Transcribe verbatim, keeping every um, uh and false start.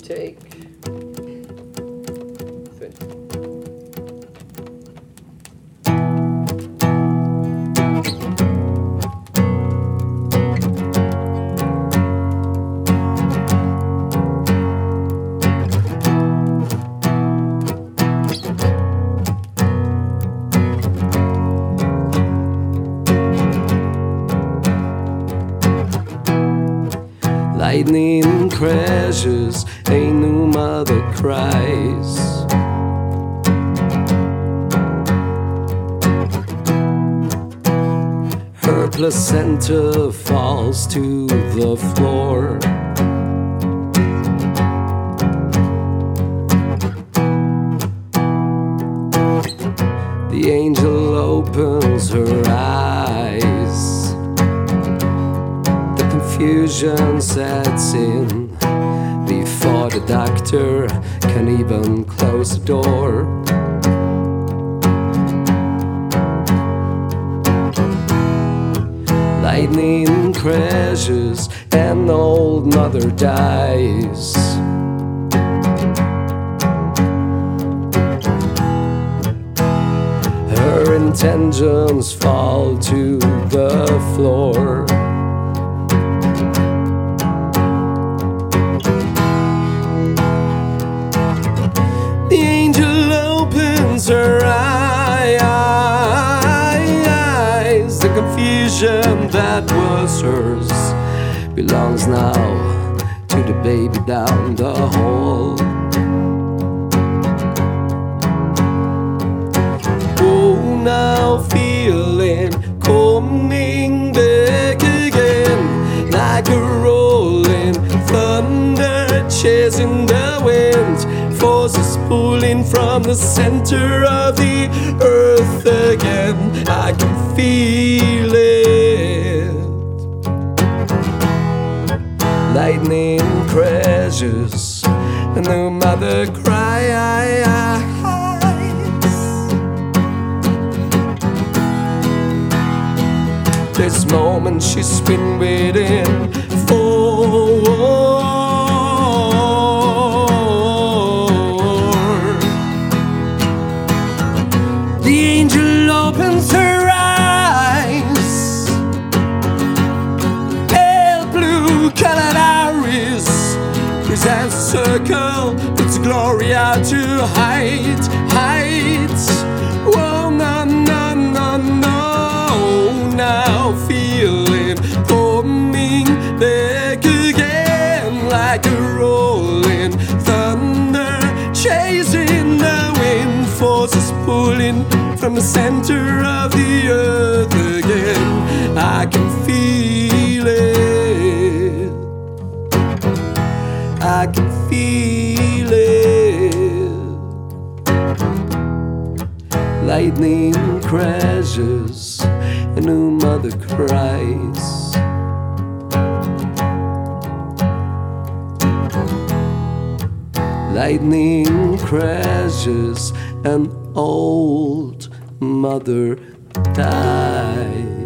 take twenty. Lightning crashes, a new mother cries. Her placenta falls to the floor. The angel opens her eyes. Confusion sets in before the doctor can even close the door. Lightning crashes, an old mother dies. Her intentions fall to the floor. Her eyes, the confusion that was hers belongs now to the baby down the hall. Oh, now feeling coming back again, like a rolling thunder chasing the wind. Forces pulling from the center of the earth again. I can feel it. Lightning crashes, and the mother cries. This moment she's been waiting for. Opens her eyes, pale blue colored iris presents a circle, its glory out to height, heights. Oh no, no, no, no. Now feeling coming back again, like a rolling thunder chasing the wind. Forces pulling from the center of the earth again. I can feel it. I can feel it. Lightning crashes, a new mother cries. Lightning crashes, an old mother dies.